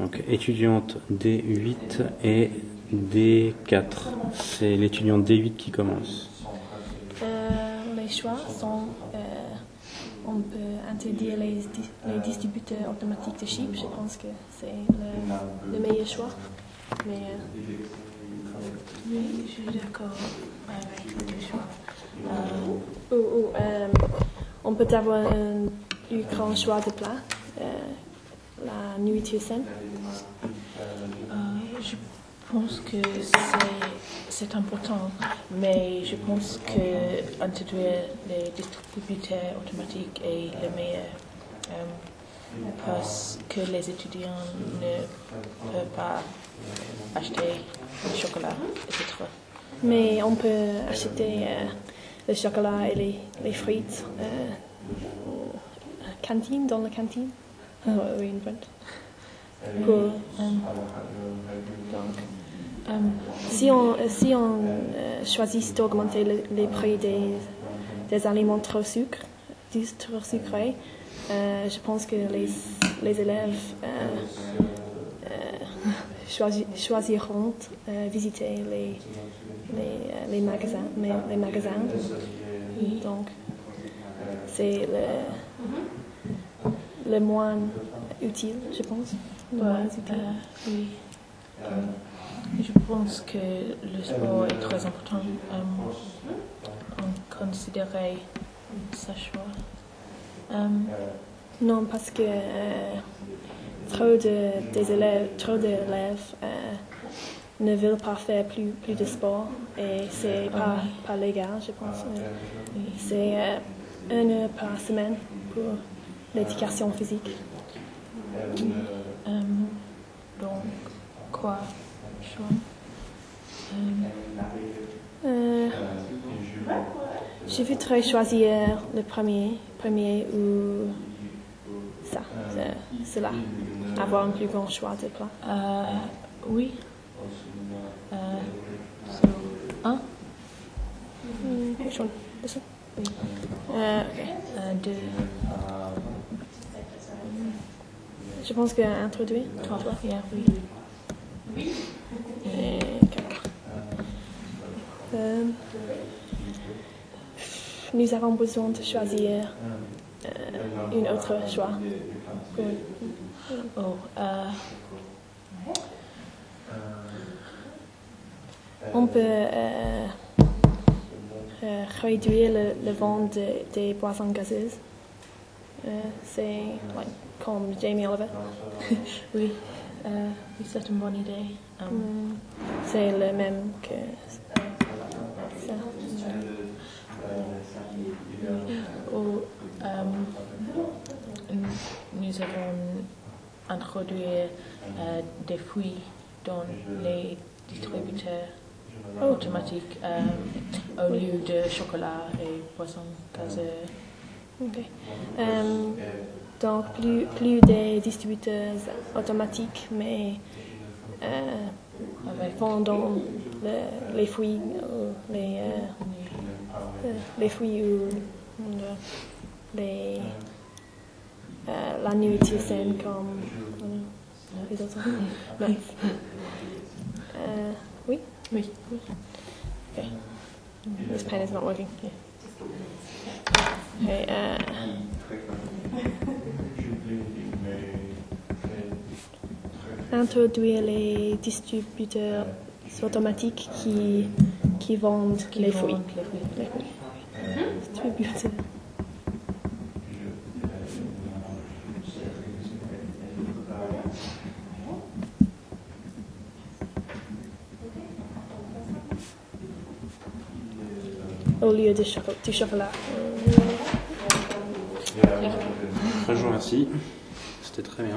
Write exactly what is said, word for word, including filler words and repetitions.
Donc étudiante D huit et D quatre. C'est l'étudiante D huit qui commence. Euh, les choix sont, euh, on peut interdire les, les distributeurs automatiques de chips. Je pense que c'est le, le meilleur choix. Mais euh, oui, je suis d'accord avec le choix. Euh, ou, ou, euh, on peut avoir un plus grand choix de plats. Euh, la nourriture saine. Euh, je pense que c'est important, mais je pense que introduire les distributeurs automatiques est le meilleur euh, parce que les étudiants ne peuvent pas acheter le chocolat, et cetera. Mais on peut acheter euh, le chocolat et les, les frites euh, cantine, dans la cantine. Oh, oui, une bonne. Cool. Um, Donc, um, si on, si on euh, choisit d'augmenter le, les prix des, des aliments trop, sucre, trop sucrés, euh, je pense que les, les élèves euh, euh, choisi, choisiront euh, visiter les, les, les magasins. Les magasins. Donc, c'est le, le moins utile, je pense. Le ouais, moins utile. Euh, oui. Euh, je pense que le sport est très important. Um, on considérait sa choix. Um, non, parce que euh, trop de des élèves, trop d'élèves euh, ne veulent pas faire plus plus de sport et c'est pas oui. pas légal, je pense. Oui. C'est euh, une heure par semaine pour l'éducation physique. Um, donc, quoi choix? Um, euh, je voudrais choisir le premier, premier ou ça, cela, avoir un plus grand choix de plats. uh, oui. Uh, so, un? Mm, which one? This one? Oui. Uh, okay. Uh, deux. Je pense qu'introduire. Trois. Yeah, oui. Et quatre. Euh, nous avons besoin de choisir euh, une autre choix. Pour, Oh, uh, on peut euh, euh, réduire le, le vent de, des boissons gazeuses. Euh, c'est like, comme Jamie Oliver. oui. Uh, oui, c'est une bonne idée. Um, Mm, c'est le même que ça. Ou, um, nous avons introduit uh, des fruits dans les distributeurs Oh. automatiques um, au lieu de chocolat et boissons gazeuses. Okay. Euh, donc, plus, plus des distributeurs automatiques, mais euh, Avec vendant le, les fruits, ou les, euh, euh, les fruits ou euh, les, euh, la nourriture saine comme euh, les autres. Ouais. Euh, oui? Oui. Okay. This pen is not working. Okay, uh, introduire les distributeurs automatiques qui, qui vendent Qui les vendent fruits. les fruits. Les fruits. Distributeurs. Au lieu de chocolat. Du chocolat. Je vous remercie. C'était très bien.